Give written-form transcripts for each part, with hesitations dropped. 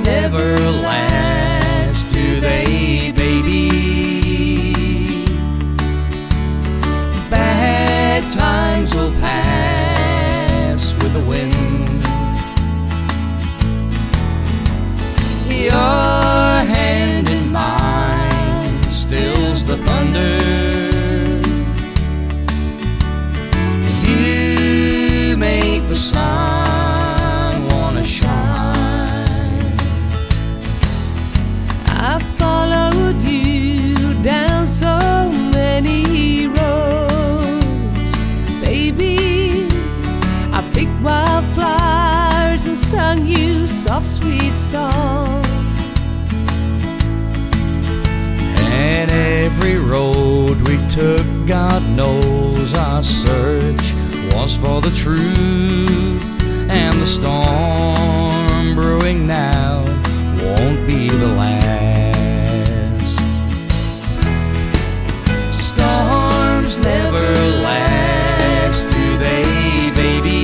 never last, do they, baby? Bad times will pass with the wind. Your hand in mine stills the thunder. You make the sun wanna shine. I followed you down so many roads, baby. I picked wildflowers and sung you soft, sweet songs. And every road we took, God knows our search was for the truth. And the storm brewing now won't be the last. Storms never last, do they, baby?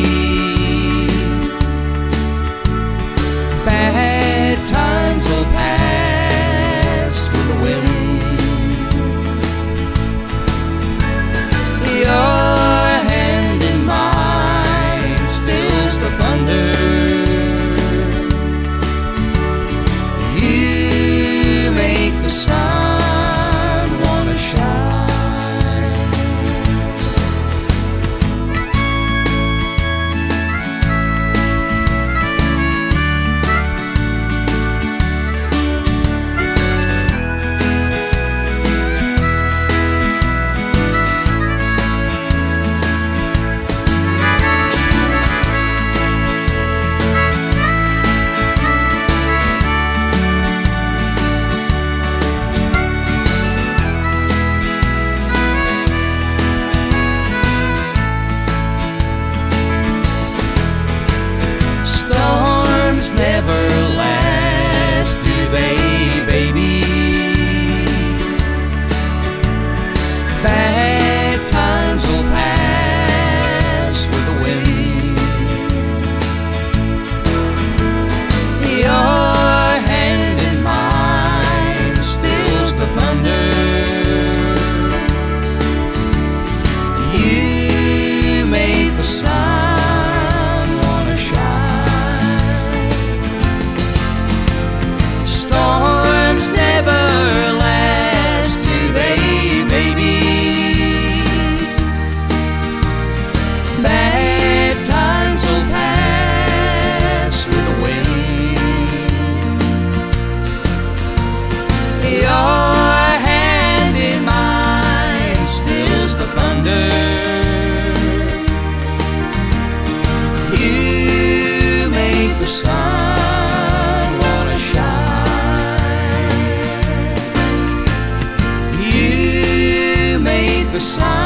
Bad times will pass with the wind. Your hand in mine stills the thunder. You make the sun wanna shine. Storms never last, do they, baby? Bad times will pass with the wind. Your hand in mine stills the thunder. You make the sun wanna shine. Storms never last, do they, baby? Bad times will pass with the wind. Your hand in mine stills the thunder. You make the sun wanna shine. You make the sun